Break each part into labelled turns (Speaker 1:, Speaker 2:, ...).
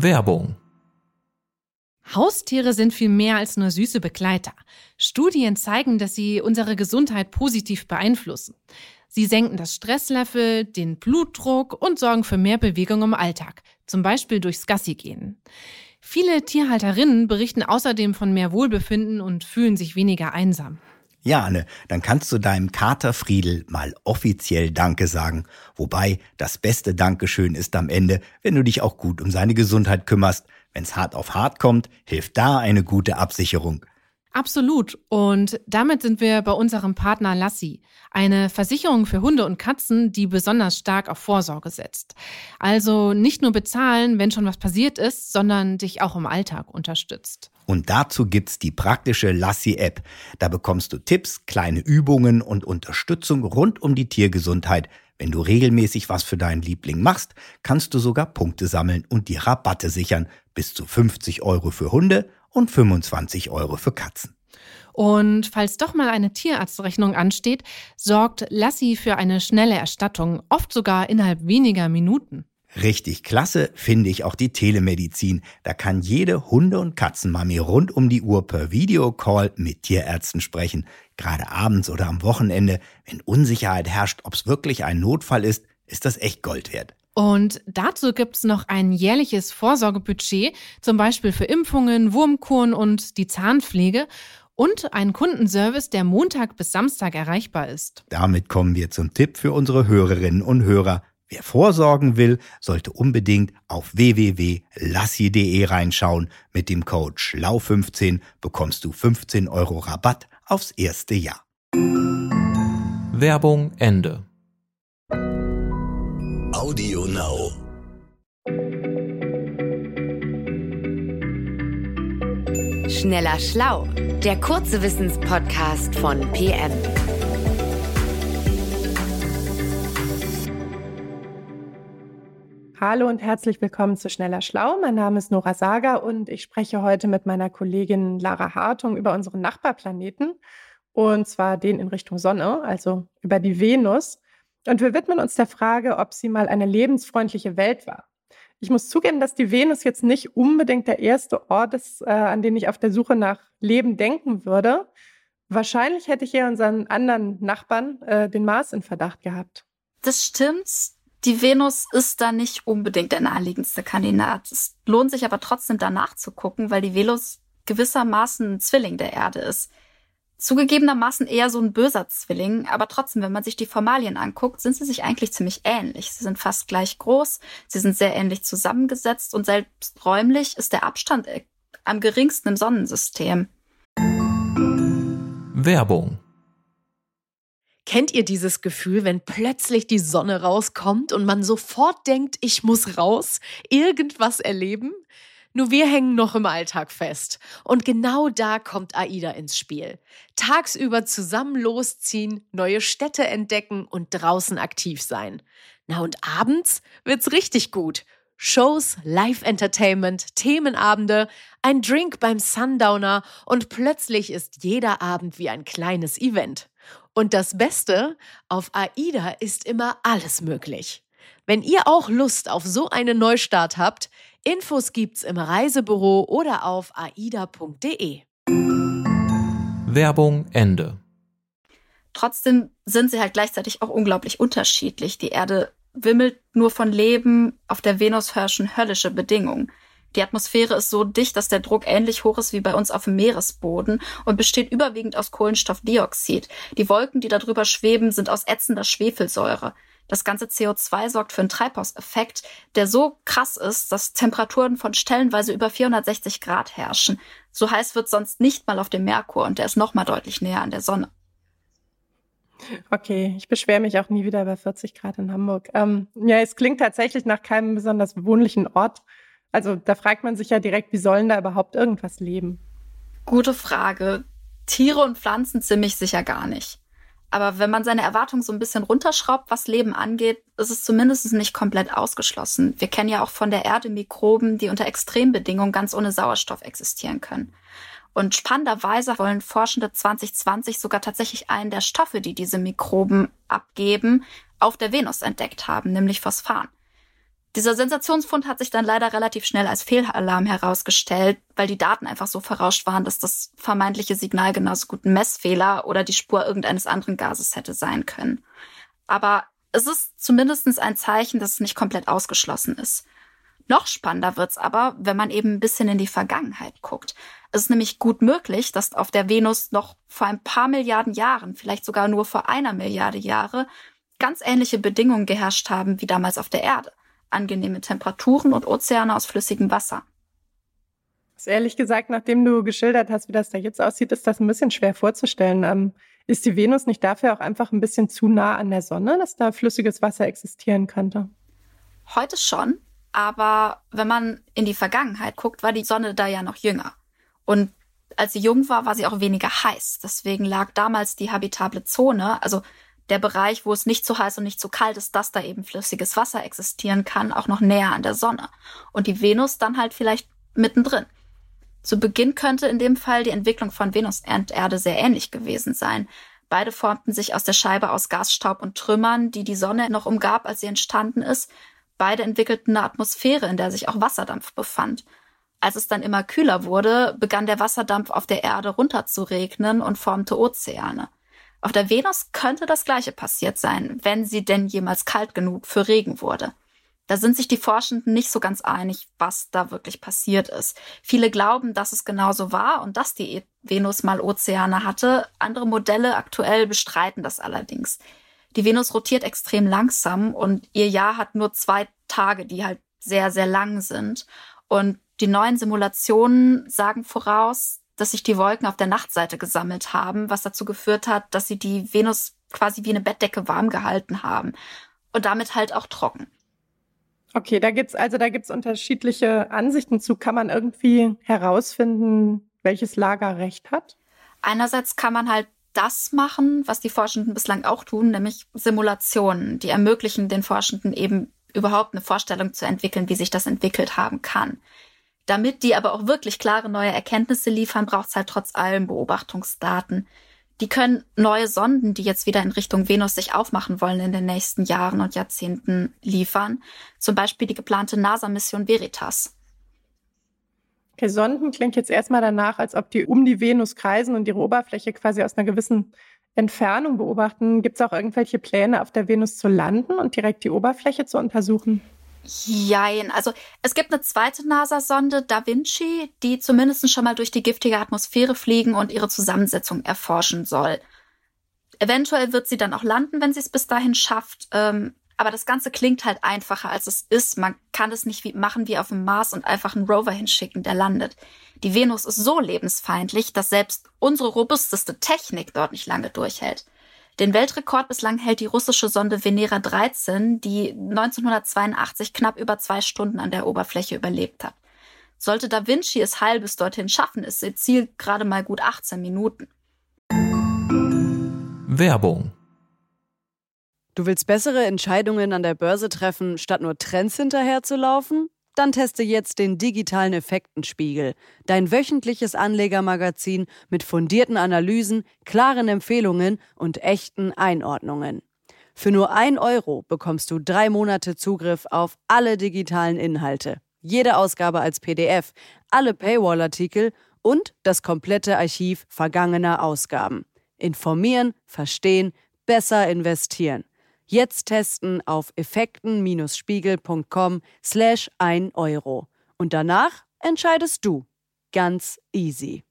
Speaker 1: Werbung.
Speaker 2: Haustiere sind viel mehr als nur süße Begleiter. Studien zeigen, dass sie unsere Gesundheit positiv beeinflussen. Sie senken das Stresslevel, den Blutdruck und sorgen für mehr Bewegung im Alltag, zum Beispiel durchs Gassigehen. Viele Tierhalterinnen berichten außerdem von mehr Wohlbefinden und fühlen sich weniger einsam.
Speaker 3: Ja, Anne, dann kannst du deinem Kater Friedel mal offiziell Danke sagen. Wobei, das beste Dankeschön ist am Ende, wenn du dich auch gut um seine Gesundheit kümmerst. Wenn's hart auf hart kommt, hilft da eine gute Absicherung.
Speaker 2: Absolut. Und damit sind wir bei unserem Partner Lassi, eine Versicherung für Hunde und Katzen, die besonders stark auf Vorsorge setzt. Also nicht nur bezahlen, wenn schon was passiert ist, sondern dich auch im Alltag unterstützt.
Speaker 3: Und dazu gibt's die praktische Lassi-App. Da bekommst du Tipps, kleine Übungen und Unterstützung rund um die Tiergesundheit. Wenn du regelmäßig was für deinen Liebling machst, kannst du sogar Punkte sammeln und dir Rabatte sichern. Bis zu 50 € für Hunde und 25 € für Katzen.
Speaker 2: Und falls doch mal eine Tierarztrechnung ansteht, sorgt Lassi für eine schnelle Erstattung, oft sogar innerhalb weniger Minuten.
Speaker 3: Richtig klasse finde ich auch die Telemedizin. Da kann jede Hunde- und Katzenmami rund um die Uhr per Videocall mit Tierärzten sprechen. Gerade abends oder am Wochenende, wenn Unsicherheit herrscht, ob es wirklich ein Notfall ist das echt Gold wert.
Speaker 2: Und dazu gibt's noch ein jährliches Vorsorgebudget, zum Beispiel für Impfungen, Wurmkuren und die Zahnpflege und einen Kundenservice, der Montag bis Samstag erreichbar ist.
Speaker 3: Damit kommen wir zum Tipp für unsere Hörerinnen und Hörer. Wer vorsorgen will, sollte unbedingt auf www.lassi.de reinschauen. Mit dem Code SCHLAU15 bekommst du 15 € Rabatt aufs erste Jahr.
Speaker 1: Werbung Ende.
Speaker 4: Audio Now.
Speaker 5: Schneller Schlau, der kurze Wissenspodcast von PM.
Speaker 6: Hallo und herzlich willkommen zu Schneller Schlau. Mein Name ist Nora Sager und ich spreche heute mit meiner Kollegin Lara Hartung über unseren Nachbarplaneten, und zwar den in Richtung Sonne, also über die Venus. Und wir widmen uns der Frage, ob sie mal eine lebensfreundliche Welt war. Ich muss zugeben, dass die Venus jetzt nicht unbedingt der erste Ort ist, an den ich auf der Suche nach Leben denken würde. Wahrscheinlich hätte ich eher unseren anderen Nachbarn, den Mars, in Verdacht gehabt.
Speaker 7: Das stimmt. Die Venus ist da nicht unbedingt der naheliegendste Kandidat. Es lohnt sich aber trotzdem danach zu gucken, weil die Venus gewissermaßen ein Zwilling der Erde ist. Zugegebenermaßen eher so ein böser Zwilling, aber trotzdem, wenn man sich die Formalien anguckt, sind sie sich eigentlich ziemlich ähnlich. Sie sind fast gleich groß, sie sind sehr ähnlich zusammengesetzt und selbst räumlich ist der Abstand am geringsten im Sonnensystem.
Speaker 1: Werbung.
Speaker 8: Kennt ihr dieses Gefühl, wenn plötzlich die Sonne rauskommt und man sofort denkt, ich muss raus, irgendwas erleben? Nur wir hängen noch im Alltag fest. Und genau da kommt AIDA ins Spiel. Tagsüber zusammen losziehen, neue Städte entdecken und draußen aktiv sein. Na und abends wird's richtig gut. Shows, Live-Entertainment, Themenabende, ein Drink beim Sundowner und plötzlich ist jeder Abend wie ein kleines Event. Und das Beste, auf AIDA ist immer alles möglich. Wenn ihr auch Lust auf so einen Neustart habt, Infos gibt's im Reisebüro oder auf aida.de.
Speaker 1: Werbung Ende.
Speaker 7: Trotzdem sind sie halt gleichzeitig auch unglaublich unterschiedlich. Die Erde wimmelt nur von Leben, auf der Venus herrschen höllische Bedingungen. Die Atmosphäre ist so dicht, dass der Druck ähnlich hoch ist wie bei uns auf dem Meeresboden und besteht überwiegend aus Kohlenstoffdioxid. Die Wolken, die da drüber schweben, sind aus ätzender Schwefelsäure. Das ganze CO2 sorgt für einen Treibhauseffekt, der so krass ist, dass Temperaturen von stellenweise über 460 Grad herrschen. So heiß wird sonst nicht mal auf dem Merkur und der ist noch mal deutlich näher an der Sonne.
Speaker 6: Okay, ich beschwere mich auch nie wieder bei 40 Grad in Hamburg. Ja, es klingt tatsächlich nach keinem besonders wohnlichen Ort. Also da fragt man sich ja direkt, wie sollen da überhaupt irgendwas leben?
Speaker 7: Gute Frage. Tiere und Pflanzen ziemlich sicher gar nicht. Aber wenn man seine Erwartungen so ein bisschen runterschraubt, was Leben angeht, ist es zumindest nicht komplett ausgeschlossen. Wir kennen ja auch von der Erde Mikroben, die unter Extrembedingungen ganz ohne Sauerstoff existieren können. Und spannenderweise wollen Forschende 2020 sogar tatsächlich einen der Stoffe, die diese Mikroben abgeben, auf der Venus entdeckt haben, nämlich Phosphan. Dieser Sensationsfund hat sich dann leider relativ schnell als Fehlalarm herausgestellt, weil die Daten einfach so verrauscht waren, dass das vermeintliche Signal genauso gut ein Messfehler oder die Spur irgendeines anderen Gases hätte sein können. Aber es ist zumindest ein Zeichen, dass es nicht komplett ausgeschlossen ist. Noch spannender wird's aber, wenn man eben ein bisschen in die Vergangenheit guckt. Es ist nämlich gut möglich, dass auf der Venus noch vor ein paar Milliarden Jahren, vielleicht sogar nur vor 1 Milliarde Jahre, ganz ähnliche Bedingungen geherrscht haben wie damals auf der Erde. Angenehme Temperaturen und Ozeane aus flüssigem Wasser.
Speaker 6: Also ehrlich gesagt, nachdem du geschildert hast, wie das da jetzt aussieht, ist das ein bisschen schwer vorzustellen. Ist die Venus nicht dafür auch einfach ein bisschen zu nah an der Sonne, dass da flüssiges Wasser existieren könnte?
Speaker 7: Heute schon, aber wenn man in die Vergangenheit guckt, war die Sonne da ja noch jünger. Und als sie jung war, war sie auch weniger heiß. Deswegen lag damals die habitable Zone, also der Bereich, wo es nicht zu heiß und nicht zu kalt ist, dass da eben flüssiges Wasser existieren kann, auch noch näher an der Sonne. Und die Venus dann halt vielleicht mittendrin. Zu Beginn könnte in dem Fall die Entwicklung von Venus und Erde sehr ähnlich gewesen sein. Beide formten sich aus der Scheibe aus Gasstaub und Trümmern, die die Sonne noch umgab, als sie entstanden ist. Beide entwickelten eine Atmosphäre, in der sich auch Wasserdampf befand. Als es dann immer kühler wurde, begann der Wasserdampf auf der Erde runterzuregnen und formte Ozeane. Auf der Venus könnte das Gleiche passiert sein, wenn sie denn jemals kalt genug für Regen wurde. Da sind sich die Forschenden nicht so ganz einig, was da wirklich passiert ist. Viele glauben, dass es genauso war und dass die Venus mal Ozeane hatte. Andere Modelle aktuell bestreiten das allerdings. Die Venus rotiert extrem langsam und ihr Jahr hat nur 2 Tage, die halt sehr, sehr lang sind. Und die neuen Simulationen sagen voraus, dass sich die Wolken auf der Nachtseite gesammelt haben, was dazu geführt hat, dass sie die Venus quasi wie eine Bettdecke warm gehalten haben und damit halt auch trocken.
Speaker 6: Okay, da gibt's unterschiedliche Ansichten zu. Kann man irgendwie herausfinden, welches Lager recht hat?
Speaker 7: Einerseits kann man halt das machen, was die Forschenden bislang auch tun, nämlich Simulationen, die ermöglichen den Forschenden eben überhaupt eine Vorstellung zu entwickeln, wie sich das entwickelt haben kann. Damit die aber auch wirklich klare neue Erkenntnisse liefern, braucht es halt trotz allem Beobachtungsdaten. Die können neue Sonden, die jetzt wieder in Richtung Venus sich aufmachen wollen in den nächsten Jahren und Jahrzehnten, liefern. Zum Beispiel die geplante NASA-Mission Veritas.
Speaker 6: Okay, Sonden klingt jetzt erstmal danach, als ob die um die Venus kreisen und ihre Oberfläche quasi aus einer gewissen Entfernung beobachten. Gibt es auch irgendwelche Pläne, auf der Venus zu landen und direkt die Oberfläche zu untersuchen?
Speaker 7: Jein, also es gibt eine zweite NASA-Sonde, Da Vinci, die zumindest schon mal durch die giftige Atmosphäre fliegen und ihre Zusammensetzung erforschen soll. Eventuell wird sie dann auch landen, wenn sie es bis dahin schafft. Aber das Ganze klingt halt einfacher, als es ist. Man kann es nicht machen wie auf dem Mars und einfach einen Rover hinschicken, der landet. Die Venus ist so lebensfeindlich, dass selbst unsere robusteste Technik dort nicht lange durchhält. Den Weltrekord bislang hält die russische Sonde Venera 13, die 1982 knapp über 2 Stunden an der Oberfläche überlebt hat. Sollte Da Vinci es heil bis dorthin schaffen, ist ihr Ziel gerade mal gut 18 Minuten.
Speaker 1: Werbung.
Speaker 4: Du willst bessere Entscheidungen an der Börse treffen, statt nur Trends hinterherzulaufen? Dann teste jetzt den digitalen Effektenspiegel, dein wöchentliches Anlegermagazin mit fundierten Analysen, klaren Empfehlungen und echten Einordnungen. Für nur 1 € bekommst du 3 Monate Zugriff auf alle digitalen Inhalte, jede Ausgabe als PDF, alle Paywall-Artikel und das komplette Archiv vergangener Ausgaben. Informieren, verstehen, besser investieren. Jetzt testen auf effekten-spiegel.com/1 €. Und danach entscheidest du. Ganz easy.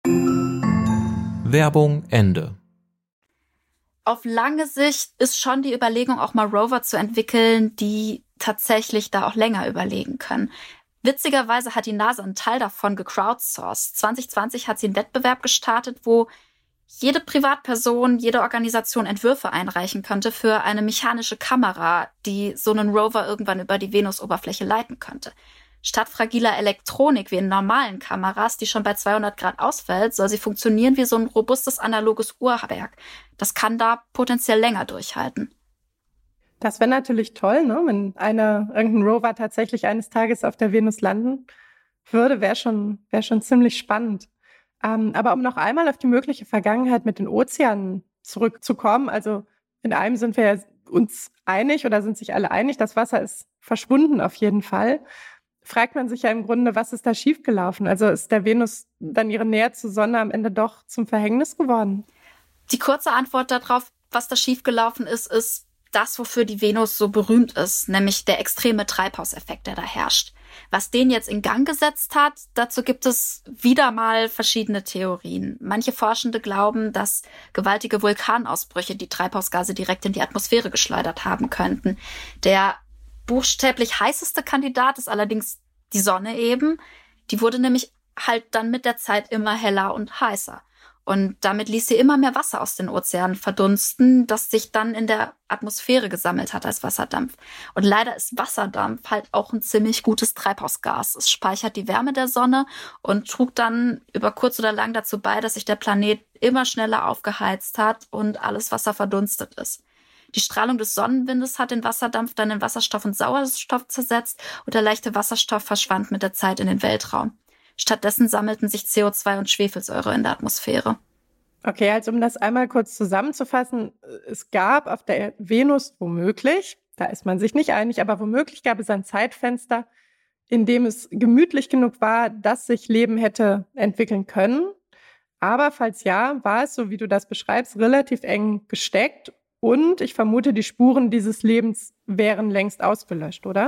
Speaker 1: Werbung Ende.
Speaker 7: Auf lange Sicht ist schon die Überlegung, auch mal Rover zu entwickeln, die tatsächlich da auch länger überlegen können. Witzigerweise hat die NASA einen Teil davon gecrowdsourced. 2020 hat sie einen Wettbewerb gestartet, wo jede Privatperson, jede Organisation Entwürfe einreichen könnte für eine mechanische Kamera, die so einen Rover irgendwann über die Venusoberfläche leiten könnte. Statt fragiler Elektronik wie in normalen Kameras, die schon bei 200 Grad ausfällt, soll sie funktionieren wie so ein robustes analoges Uhrwerk. Das kann da potenziell länger durchhalten.
Speaker 6: Das wäre natürlich toll, ne? Wenn irgendein Rover tatsächlich eines Tages auf der Venus landen würde, wäre schon ziemlich spannend. Aber um noch einmal auf die mögliche Vergangenheit mit den Ozeanen zurückzukommen, also in einem sind wir ja uns einig oder sind sich alle einig, das Wasser ist verschwunden auf jeden Fall. Fragt man sich ja im Grunde, was ist da schiefgelaufen? Also ist der Venus dann ihre Nähe zur Sonne am Ende doch zum Verhängnis geworden?
Speaker 7: Die kurze Antwort darauf, was da schiefgelaufen ist das, wofür die Venus so berühmt ist, nämlich der extreme Treibhauseffekt, der da herrscht. Was den jetzt in Gang gesetzt hat, dazu gibt es wieder mal verschiedene Theorien. Manche Forschende glauben, dass gewaltige Vulkanausbrüche die Treibhausgase direkt in die Atmosphäre geschleudert haben könnten. Der buchstäblich heißeste Kandidat ist allerdings die Sonne eben. Die wurde nämlich halt dann mit der Zeit immer heller und heißer. Und damit ließ sie immer mehr Wasser aus den Ozeanen verdunsten, das sich dann in der Atmosphäre gesammelt hat als Wasserdampf. Und leider ist Wasserdampf halt auch ein ziemlich gutes Treibhausgas. Es speichert die Wärme der Sonne und trug dann über kurz oder lang dazu bei, dass sich der Planet immer schneller aufgeheizt hat und alles Wasser verdunstet ist. Die Strahlung des Sonnenwindes hat den Wasserdampf dann in Wasserstoff und Sauerstoff zersetzt und der leichte Wasserstoff verschwand mit der Zeit in den Weltraum. Stattdessen sammelten sich CO2 und Schwefelsäure in der Atmosphäre.
Speaker 6: Okay, also um das einmal kurz zusammenzufassen, es gab auf der Venus womöglich, da ist man sich nicht einig, aber womöglich gab es ein Zeitfenster, in dem es gemütlich genug war, dass sich Leben hätte entwickeln können. Aber falls ja, war es, so wie du das beschreibst, relativ eng gesteckt und ich vermute, die Spuren dieses Lebens wären längst ausgelöscht, oder?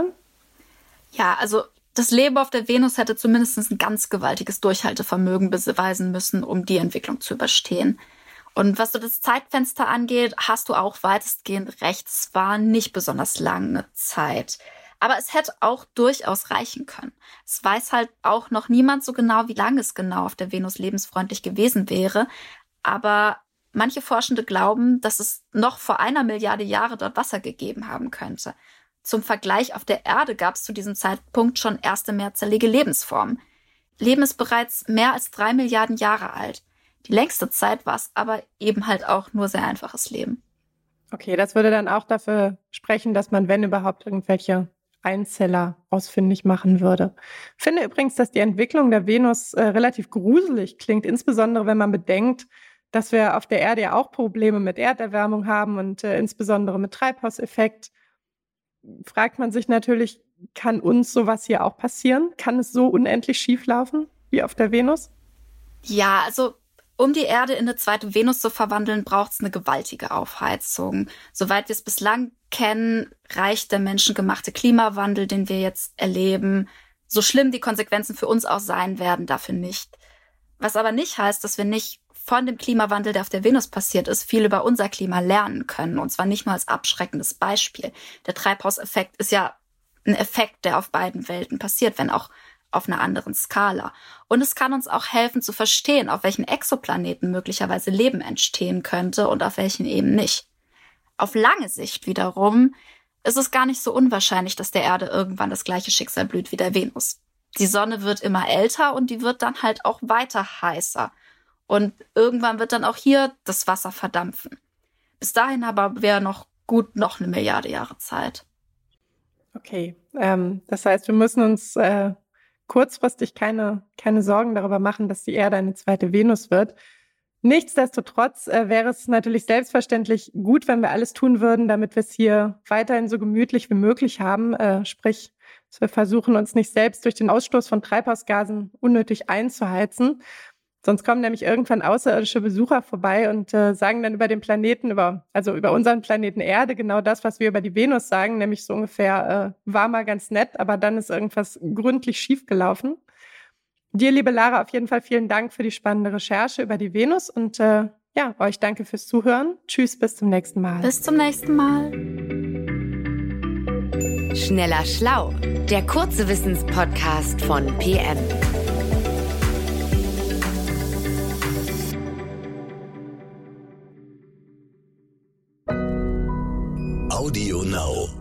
Speaker 7: Ja, also das Leben auf der Venus hätte zumindest ein ganz gewaltiges Durchhaltevermögen beweisen müssen, um die Entwicklung zu überstehen. Und was so das Zeitfenster angeht, hast du auch weitestgehend recht. Es war nicht besonders lange Zeit. Aber es hätte auch durchaus reichen können. Es weiß halt auch noch niemand so genau, wie lange es genau auf der Venus lebensfreundlich gewesen wäre. Aber manche Forschende glauben, dass es noch vor 1 Milliarde Jahre dort Wasser gegeben haben könnte. Zum Vergleich, auf der Erde gab es zu diesem Zeitpunkt schon erste mehrzellige Lebensformen. Leben ist bereits mehr als 3 Milliarden Jahre alt. Die längste Zeit war es aber eben halt auch nur sehr einfaches Leben.
Speaker 6: Okay, das würde dann auch dafür sprechen, dass man, wenn überhaupt, irgendwelche Einzeller ausfindig machen würde. Ich finde übrigens, dass die Entwicklung der Venus relativ gruselig klingt, insbesondere wenn man bedenkt, dass wir auf der Erde ja auch Probleme mit Erderwärmung haben und insbesondere mit Treibhauseffekt. Fragt man sich natürlich, kann uns sowas hier auch passieren? Kann es so unendlich schief laufen wie auf der Venus?
Speaker 7: Ja, also um die Erde in eine zweite Venus zu verwandeln, braucht es eine gewaltige Aufheizung. Soweit wir es bislang kennen, reicht der menschengemachte Klimawandel, den wir jetzt erleben. So schlimm die Konsequenzen für uns auch sein werden, dafür nicht. Was aber nicht heißt, dass wir nicht von dem Klimawandel, der auf der Venus passiert ist, viel über unser Klima lernen können. Und zwar nicht nur als abschreckendes Beispiel. Der Treibhauseffekt ist ja ein Effekt, der auf beiden Welten passiert, wenn auch auf einer anderen Skala. Und es kann uns auch helfen zu verstehen, auf welchen Exoplaneten möglicherweise Leben entstehen könnte und auf welchen eben nicht. Auf lange Sicht wiederum ist es gar nicht so unwahrscheinlich, dass der Erde irgendwann das gleiche Schicksal blüht wie der Venus. Die Sonne wird immer älter und die wird dann halt auch weiter heißer. Und irgendwann wird dann auch hier das Wasser verdampfen. Bis dahin aber wäre noch 1 Milliarde Jahre Zeit.
Speaker 6: Okay, das heißt, wir müssen uns kurzfristig keine Sorgen darüber machen, dass die Erde eine zweite Venus wird. Nichtsdestotrotz wäre es natürlich selbstverständlich gut, wenn wir alles tun würden, damit wir es hier weiterhin so gemütlich wie möglich haben. Sprich, dass wir versuchen, uns nicht selbst durch den Ausstoß von Treibhausgasen unnötig einzuheizen. Sonst kommen nämlich irgendwann außerirdische Besucher vorbei und sagen dann über den Planeten, über unseren Planeten Erde genau das, was wir über die Venus sagen, nämlich so ungefähr, war mal ganz nett, aber dann ist irgendwas gründlich schiefgelaufen. Dir, liebe Lara, auf jeden Fall vielen Dank für die spannende Recherche über die Venus und euch danke fürs Zuhören. Tschüss, bis zum nächsten Mal.
Speaker 7: Bis zum nächsten Mal.
Speaker 5: Schneller Schlau, der kurze Wissenspodcast von PM.
Speaker 1: Audio Now.